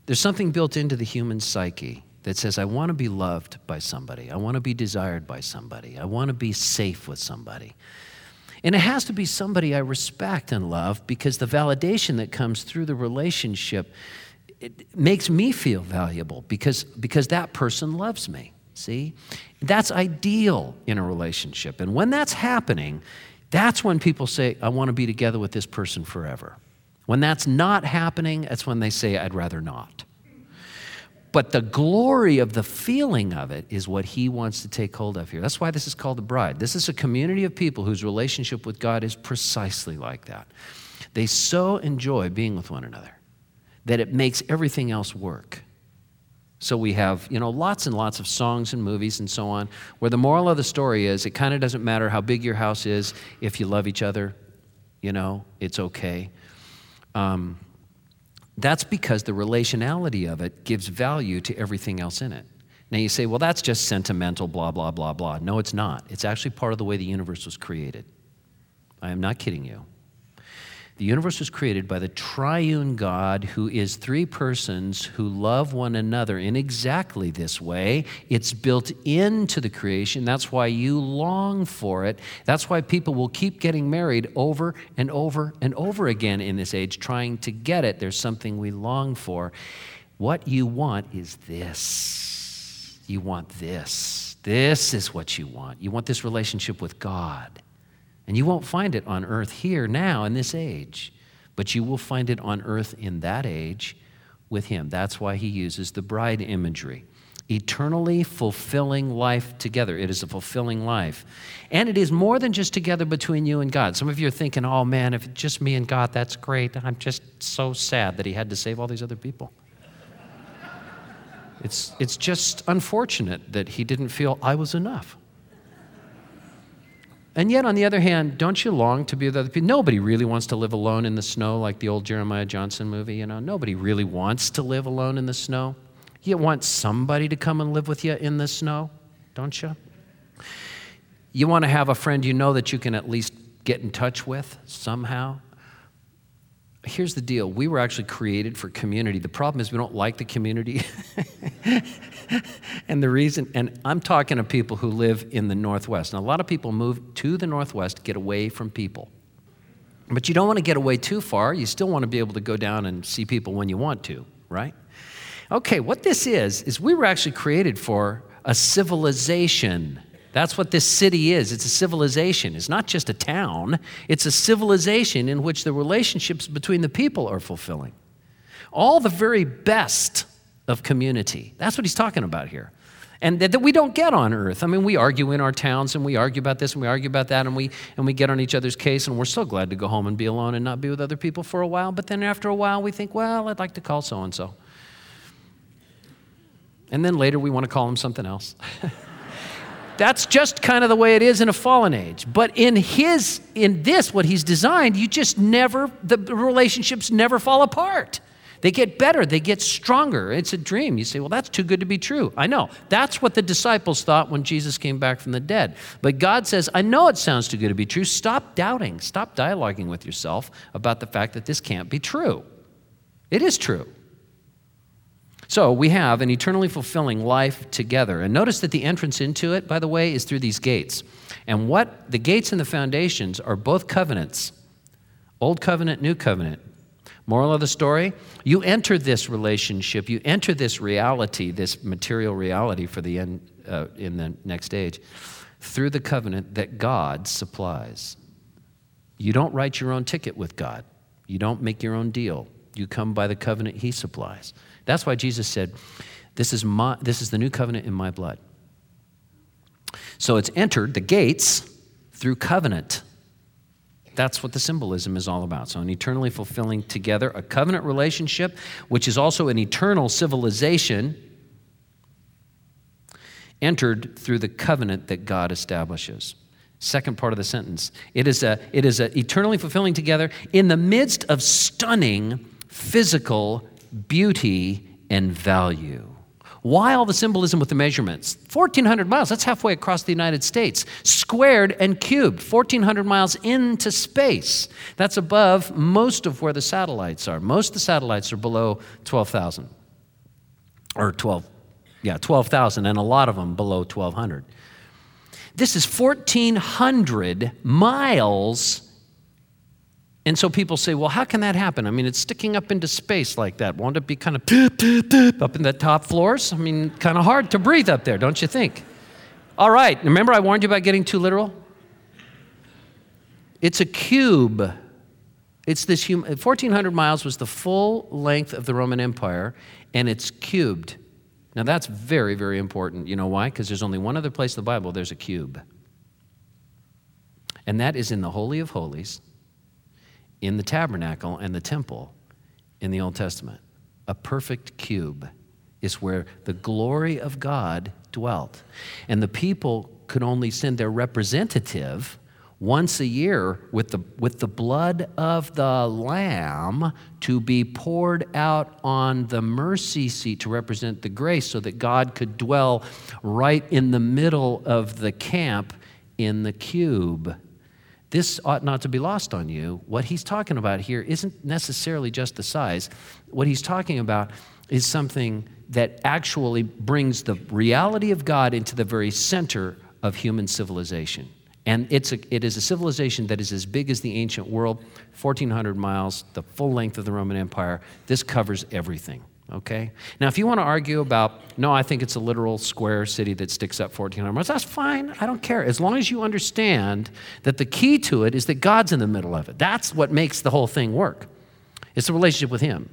There's something built into the human psyche that says, I want to be loved by somebody. I want to be desired by somebody. I want to be safe with somebody. And it has to be somebody I respect and love, because the validation that comes through the relationship, it makes me feel valuable because, because that person loves me. See? That's ideal in a relationship. And when that's happening, that's when people say, I want to be together with this person forever. When that's not happening, that's when they say, I'd rather not. But the glory of the feeling of it is what he wants to take hold of here. That's why this is called the bride. This is a community of people whose relationship with God is precisely like that. They so enjoy being with one another that it makes everything else work. So we have, you know, lots and lots of songs and movies and so on, where the moral of the story is it kind of doesn't matter how big your house is. If you love each other, you know, it's okay. Um, that's because the relationality of it gives value to everything else in it. Now you say, well, that's just sentimental, blah, blah, blah, blah. No, it's not. It's actually part of the way the universe was created. I am not kidding you. The universe was created by the triune God, who is three persons who love one another in exactly this way. It's built into the creation. That's why you long for it. That's why people will keep getting married over and over and over again in this age, trying to get it. There's something we long for. What you want is this. You want this. This is what you want. You want this relationship with God. And you won't find it on earth here now in this age, but you will find it on earth in that age with him. That's why he uses the bride imagery. Eternally fulfilling life together. It is a fulfilling life. And it is more than just together between you and God. Some of you are thinking, oh man, if it's just me and God, that's great. I'm just so sad that he had to save all these other people. It's, it's just unfortunate that he didn't feel I was enough. And yet, on the other hand, don't you long to be with other people? Nobody really wants to live alone in the snow like the old Jeremiah Johnson movie, you know. Nobody really wants to live alone in the snow. You want somebody to come and live with you in the snow, don't you? You want to have a friend you know that you can at least get in touch with somehow. Here's the deal. We were actually created for community. The problem is we don't like the community. And the reason, and I'm talking to people who live in the Northwest. Now, a lot of people move to the Northwest to get away from people. But you don't want to get away too far. You still want to be able to go down and see people when you want to, right? Okay, what this is, is we were actually created for a civilization. That's what this city is. It's a civilization. It's not just a town. It's a civilization in which the relationships between the people are fulfilling. All the very best of community. That's what he's talking about here. And that, that we don't get on earth. I mean, we argue in our towns, and we argue about this, and we argue about that, and we and we get on each other's case, and we're so glad to go home and be alone and not be with other people for a while. But then after a while, we think, well, I'd like to call so-and-so. And then later, we want to call him something else. That's just kind of the way it is in a fallen age. But in his, in this, what he's designed, you just never, the relationships never fall apart. They get better. They get stronger. It's a dream. You say, well, that's too good to be true. I know. That's what the disciples thought when Jesus came back from the dead. But God says, I know it sounds too good to be true. Stop doubting. Stop dialoguing with yourself about the fact that this can't be true. It is true. So we have an eternally fulfilling life together. And notice that the entrance into it, by the way, is through these gates. And what the gates and the foundations are both covenants. Old covenant, new covenant. Moral of the story, you enter this relationship, you enter this reality, this material reality for the end uh, in the next age, through the covenant that God supplies. You don't write your own ticket with God. You don't make your own deal. You come by the covenant he supplies. That's why Jesus said, this is my, this is the new covenant in my blood. So it's entered the gates through covenant. That's what the symbolism is all about. So an eternally fulfilling together, a covenant relationship, which is also an eternal civilization, entered through the covenant that God establishes. Second part of the sentence. It is a, it is a eternally fulfilling together in the midst of stunning physical beauty and value. Why all the symbolism with the measurements? fourteen hundred miles, that's halfway across the United States. Squared and cubed, fourteen hundred miles into space. That's above most of where the satellites are. Most of the satellites are below twelve thousand. or twelve, yeah, twelve thousand, and a lot of them below twelve hundred. This is fourteen hundred miles. And so people say, well, how can that happen? I mean, it's sticking up into space like that. Won't it be kind of up in the top floors? I mean, kind of hard to breathe up there, don't you think? All right, remember I warned you about getting too literal? It's a cube. It's this hum- fourteen hundred miles was the full length of the Roman Empire, and it's cubed. Now that's very, very important. You know why? Because there's only one other place in the Bible there's a cube. And that is in the Holy of Holies, in the tabernacle and the temple in the Old Testament. A perfect cube is where the glory of God dwelt. And the people could only send their representative once a year with the, with the blood of the Lamb to be poured out on the mercy seat to represent the grace so that God could dwell right in the middle of the camp in the cube. This ought not to be lost on you. What he's talking about here isn't necessarily just the size. What he's talking about is something that actually brings the reality of God into the very center of human civilization. And it's a, it is a civilization that is as big as the ancient world, fourteen hundred miles, the full length of the Roman Empire. This covers everything, okay? Now, if you want to argue about, no, I think it's a literal square city that sticks up fourteen hundred miles, that's fine. I don't care. As long as you understand that the key to it is that God's in the middle of it. That's what makes the whole thing work. It's the relationship with him,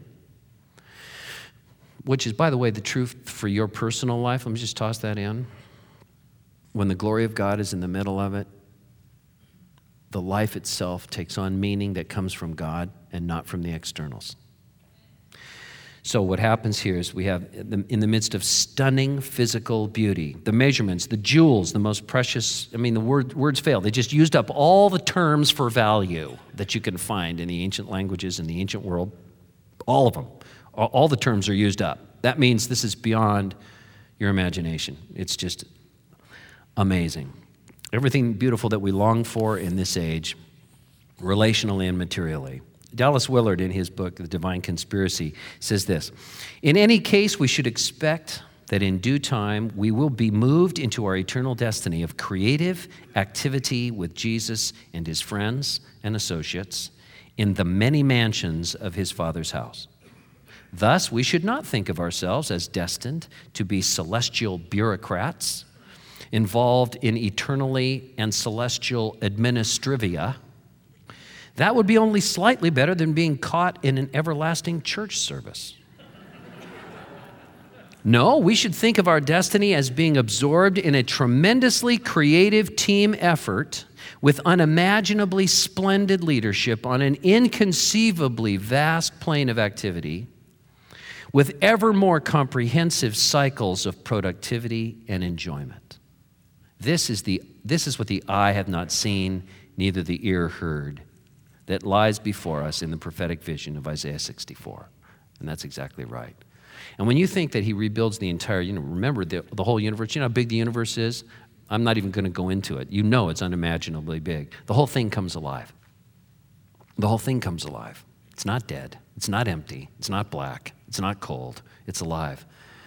which is, by the way, the truth for your personal life. Let me just toss that in. When the glory of God is in the middle of it, the life itself takes on meaning that comes from God and not from the externals. So what happens here is we have, in the midst of stunning physical beauty, the measurements, the jewels, the most precious, I mean, the word, words fail. They just used up all the terms for value that you can find in the ancient languages in the ancient world. All of them. All the terms are used up. That means this is beyond your imagination. It's just amazing. Everything beautiful that we long for in this age, relationally and materially. Dallas Willard, in his book, The Divine Conspiracy, says this: in any case, we should expect that in due time we will be moved into our eternal destiny of creative activity with Jesus and his friends and associates in the many mansions of his Father's house. Thus, we should not think of ourselves as destined to be celestial bureaucrats involved in eternally and celestial administrivia. That would be only slightly better than being caught in an everlasting church service. No, we should think of our destiny as being absorbed in a tremendously creative team effort with unimaginably splendid leadership on an inconceivably vast plane of activity, with ever more comprehensive cycles of productivity and enjoyment. This is the this is what the eye hath not seen, neither the ear heard, that lies before us in the prophetic vision of Isaiah sixty-four. And that's exactly right. And when you think that he rebuilds the entire, you know, remember the, the whole universe, you know how big the universe is? I'm not even going to go into it. You know it's unimaginably big. The whole thing comes alive. The whole thing comes alive. It's not dead. It's not empty. It's not black. It's not cold. It's alive.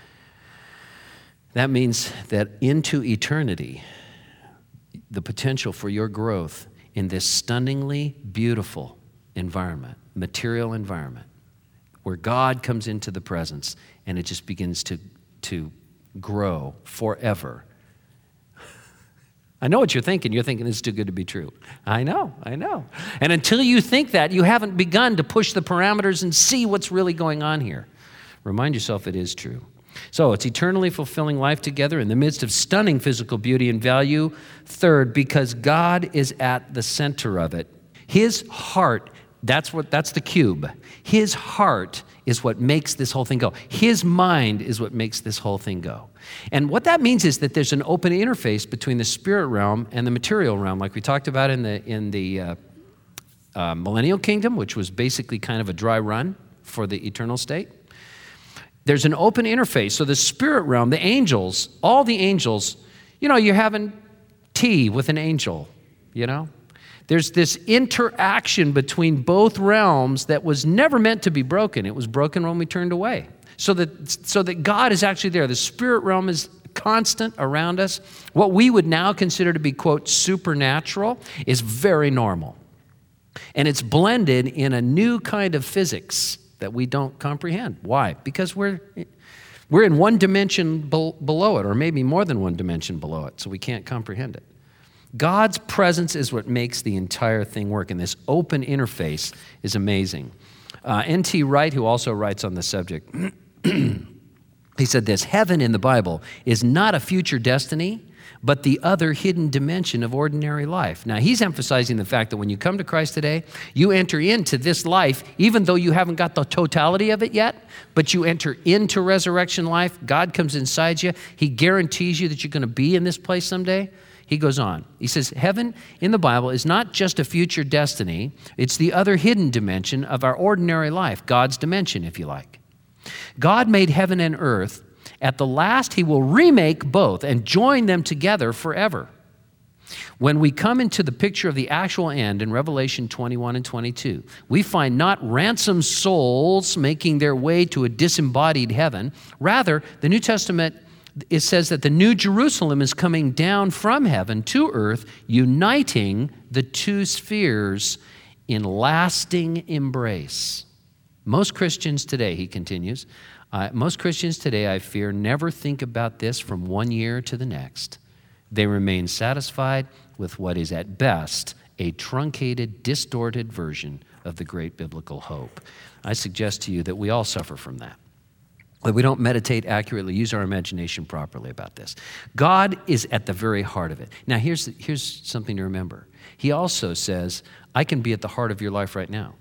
That means that into eternity, the potential for your growth in this stunningly beautiful environment, material environment, where God comes into the presence and it just begins to, to grow forever. I know what you're thinking. You're thinking this is too good to be true. I know, I know. And until you think that, you haven't begun to push the parameters and see what's really going on here. Remind yourself it is true. So it's eternally fulfilling life together in the midst of stunning physical beauty and value. Third, because God is at the center of it. His heart, that's what that's the cube. His heart is what makes this whole thing go. His mind is what makes this whole thing go. And what that means is that there's an open interface between the spirit realm and the material realm, like we talked about in the in the uh, uh, millennial kingdom, which was basically kind of a dry run for the eternal state. There's an open interface. So the spirit realm, the angels, all the angels, you know, you're having tea with an angel, you know? There's this interaction between both realms that was never meant to be broken. It was broken when we turned away. so that, so that God is actually there. The spirit realm is constant around us. What we would now consider to be, quote, supernatural is very normal. And it's blended in a new kind of physics that we don't comprehend. Why? Because we're we're in one dimension be- below it, or maybe more than one dimension below it, so we can't comprehend it. God's presence is what makes the entire thing work, and this open interface is amazing. Uh, N T Wright, who also writes on the subject, he said this: heaven in the Bible is not a future destiny, but the other hidden dimension of ordinary life. Now, he's emphasizing the fact that when you come to Christ today, you enter into this life, even though you haven't got the totality of it yet, but you enter into resurrection life. God comes inside you. He guarantees you that you're going to be in this place someday. He goes on. He says, heaven in the Bible is not just a future destiny. It's the other hidden dimension of our ordinary life, God's dimension, if you like. God made heaven and earth. At the last, he will remake both and join them together forever. When we come into the picture of the actual end in Revelation twenty-one and twenty-two, we find not ransomed souls making their way to a disembodied heaven. Rather, the New Testament, it says that the New Jerusalem is coming down from heaven to earth, uniting the two spheres in lasting embrace. Most Christians today, he continues, uh, most Christians today, I fear, never think about this from one year to the next. They remain satisfied with what is at best a truncated, distorted version of the great biblical hope. I suggest to you that we all suffer from that. That we don't meditate accurately, use our imagination properly about this. God is at the very heart of it. Now, here's, here's something to remember. He also says, I can be at the heart of your life right now.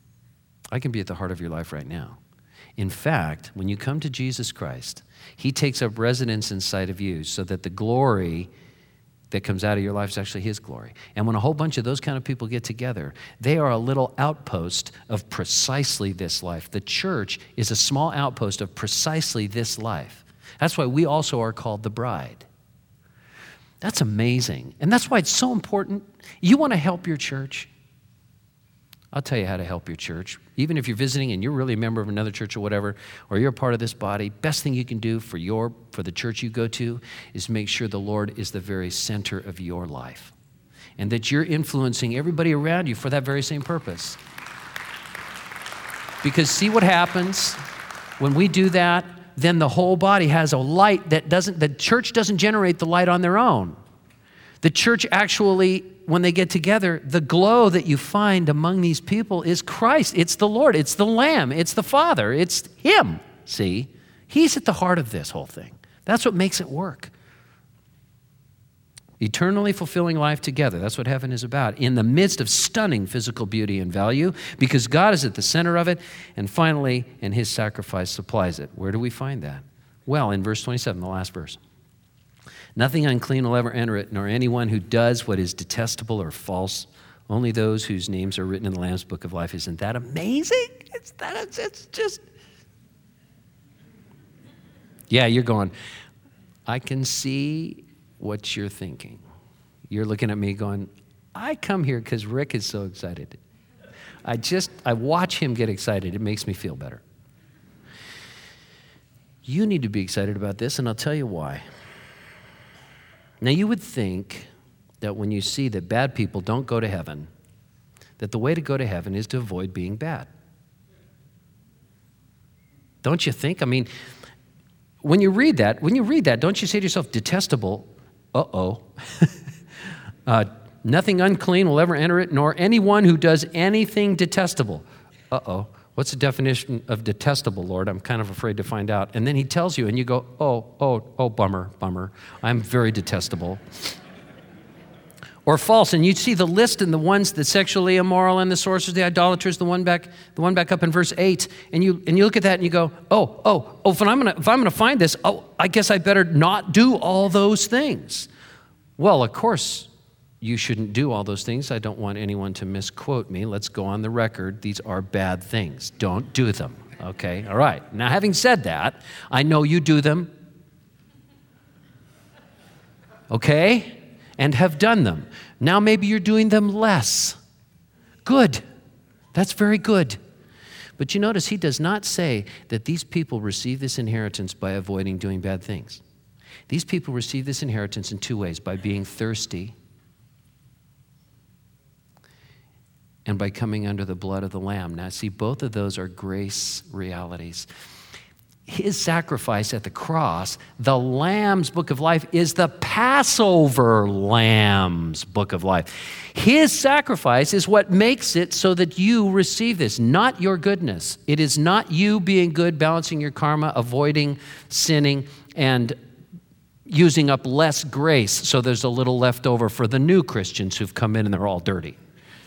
I can be at the heart of your life right now. In fact, when you come to Jesus Christ, he takes up residence inside of you so that the glory that comes out of your life is actually his glory. And when a whole bunch of those kind of people get together, they are a little outpost of precisely this life. The church is a small outpost of precisely this life. That's why we also are called the bride. That's amazing. And that's why it's so important. You want to help your church? I'll tell you how to help your church. Even if you're visiting and you're really a member of another church or whatever, or you're a part of this body, best thing you can do for your for the church you go to is make sure the Lord is the very center of your life and that you're influencing everybody around you for that very same purpose. Because see what happens when we do that, then the whole body has a light that doesn't, the church doesn't generate the light on their own. The church actually, when they get together, the glow that you find among these people is Christ. It's the Lord. It's the Lamb. It's the Father. It's him. See? He's at the heart of this whole thing. That's what makes it work. Eternally fulfilling life together. That's what heaven is about. In the midst of stunning physical beauty and value, because God is at the center of it. And finally, and his sacrifice supplies it. Where do we find that? Well, in verse twenty-seven, the last verse. Nothing unclean will ever enter it, nor anyone who does what is detestable or false. Only those whose names are written in the Lamb's Book of Life. Isn't that amazing? It's that. It's just. Yeah, you're going, I can see what you're thinking. You're looking at me going, I come here because Rick is so excited. I just, I watch him get excited. It makes me feel better. You need to be excited about this, and I'll tell you why. Now, you would think that when you see that bad people don't go to heaven, that the way to go to heaven is to avoid being bad. Don't you think? I mean, when you read that, when you read that, don't you say to yourself, detestable, uh-oh. uh, nothing unclean will ever enter it, nor anyone who does anything detestable. Uh-oh. What's the definition of detestable, Lord? I'm kind of afraid to find out. And then he tells you, and you go, oh, oh, oh, bummer, bummer. I'm very detestable. Or false, and you see the list and the ones, the sexually immoral and the sorcerers, the idolaters, the one back, the one back up in verse eight, and you and you look at that and you go, oh, oh, oh, if I'm gonna if I'm gonna find this, oh, I guess I better not do all those things. Well, of course, you shouldn't do all those things. I don't want anyone to misquote me. Let's go on the record. These are bad things. Don't do them. Okay? All right. Now, having said that, I know you do them. Okay? And have done them. Now maybe you're doing them less. Good. That's very good. But you notice he does not say that these people receive this inheritance by avoiding doing bad things. These people receive this inheritance in two ways: by being thirsty and by coming under the blood of the Lamb. Now, see, both of those are grace realities. His sacrifice at the cross, the Lamb's book of life, is the Passover Lamb's book of life. His sacrifice is what makes it so that you receive this, not your goodness. It is not you being good, balancing your karma, avoiding sinning, and using up less grace so there's a little left over for the new Christians who've come in and they're all dirty.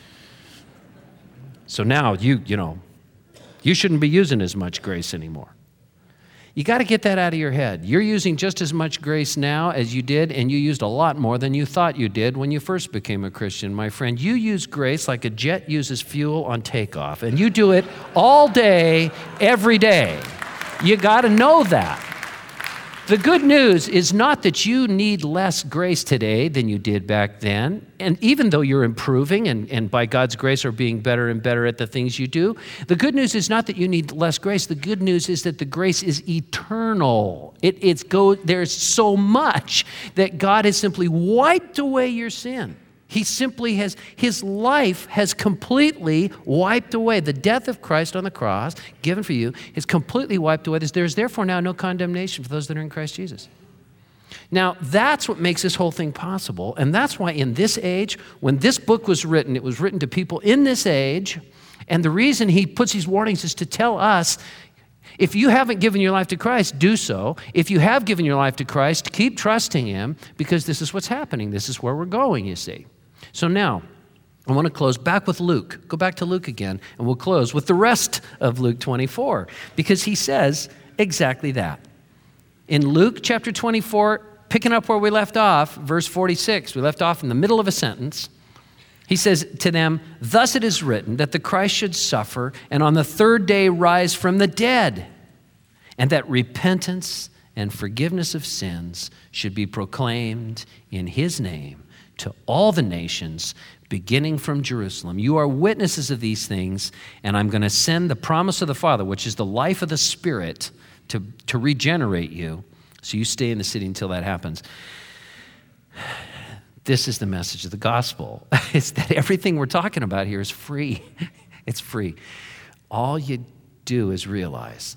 So now you, you know, you shouldn't be using as much grace anymore. You got to get that out of your head. You're using just as much grace now as you did, and you used a lot more than you thought you did when you first became a Christian, my friend. You use grace like a jet uses fuel on takeoff, and you do it all day, every day. You got to know that. The good news is not that you need less grace today than you did back then. And even though you're improving and, and by God's grace are being better and better at the things you do, the good news is not that you need less grace. The good news is that the grace is eternal. It, it's go, there's so much that God has simply wiped away your sin. He simply has, his life has completely wiped away. The death of Christ on the cross, given for you, is completely wiped away. There's therefore now no condemnation for those that are in Christ Jesus. Now, that's what makes this whole thing possible. And that's why in this age, when this book was written, it was written to people in this age. And the reason he puts these warnings is to tell us, if you haven't given your life to Christ, do so. If you have given your life to Christ, keep trusting him, because this is what's happening. This is where we're going, you see. So now, I want to close back with Luke. Go back to Luke again, and we'll close with the rest of Luke twenty-four, because he says exactly that. In Luke chapter twenty-four, picking up where we left off, verse forty-six, we left off in the middle of a sentence. He says to them, "Thus it is written that the Christ should suffer and on the third day rise from the dead, and that repentance and forgiveness of sins should be proclaimed in his name to all the nations, beginning from Jerusalem. You are witnesses of these things, and I'm going to send the promise of the Father, which is the life of the Spirit, to, to regenerate you. So you stay in the city until that happens." This is the message of the gospel. It's that everything we're talking about here is free. It's free. All you do is realize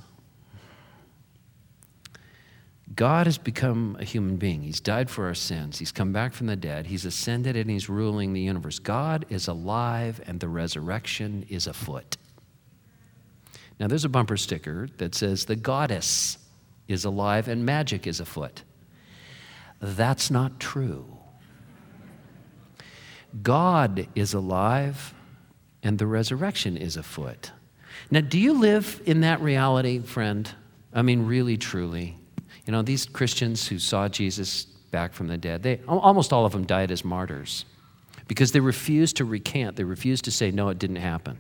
God has become a human being. He's died for our sins. He's come back from the dead. He's ascended and he's ruling the universe. God is alive and the resurrection is afoot. Now there's a bumper sticker that says the goddess is alive and magic is afoot. That's not true. God is alive and the resurrection is afoot. Now, do you live in that reality, friend? I mean, really, truly. You know, these Christians who saw Jesus back from the dead, they almost all of them died as martyrs because they refused to recant. They refused to say, no, it didn't happen.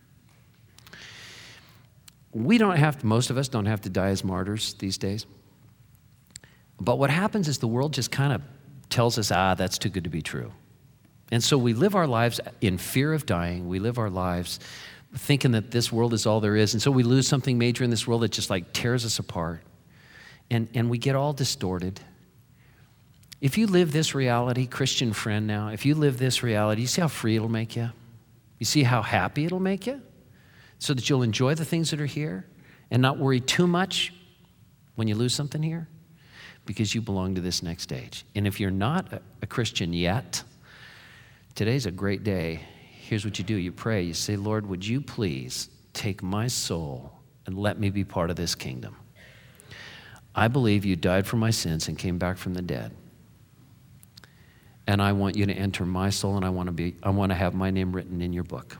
We don't have to, most of us don't have to die as martyrs these days. But what happens is the world just kind of tells us, ah, that's too good to be true. And so we live our lives in fear of dying. We live our lives thinking that this world is all there is. And so we lose something major in this world that just like tears us apart. And, and we get all distorted. If you live this reality, Christian friend now, if you live this reality, you see how free it'll make you? You see how happy it'll make you? So that you'll enjoy the things that are here and not worry too much when you lose something here, because you belong to this next stage. And if you're not a, a Christian yet, today's a great day. Here's what you do. You pray. You say, Lord, would you please take my soul and let me be part of this kingdom? I believe you died for my sins and came back from the dead. And I want you to enter my soul, and I want to be, I want to have my name written in your book.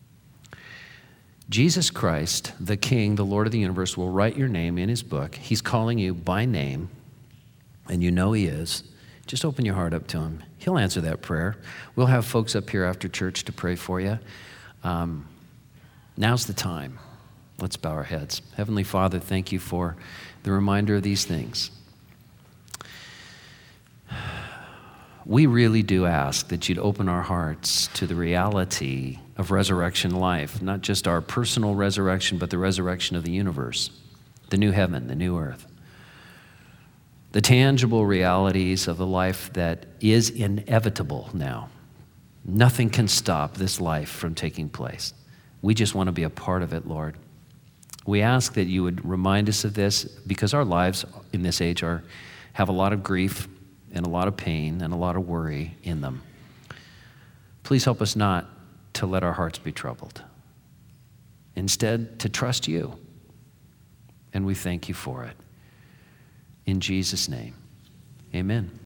Jesus Christ, the King, the Lord of the universe, will write your name in his book. He's calling you by name, and you know he is. Just open your heart up to him. He'll answer that prayer. We'll have folks up here after church to pray for you. Um, now's the time. Let's bow our heads. Heavenly Father, thank you for the reminder of these things. We really do ask that you'd open our hearts to the reality of resurrection life, not just our personal resurrection, but the resurrection of the universe, the new heaven, the new earth. The tangible realities of the life that is inevitable now. Nothing can stop this life from taking place. We just want to be a part of it, Lord. We ask that you would remind us of this, because our lives in this age are have a lot of grief and a lot of pain and a lot of worry in them. Please help us not to let our hearts be troubled. Instead, to trust you. And we thank you for it. In Jesus' name, amen.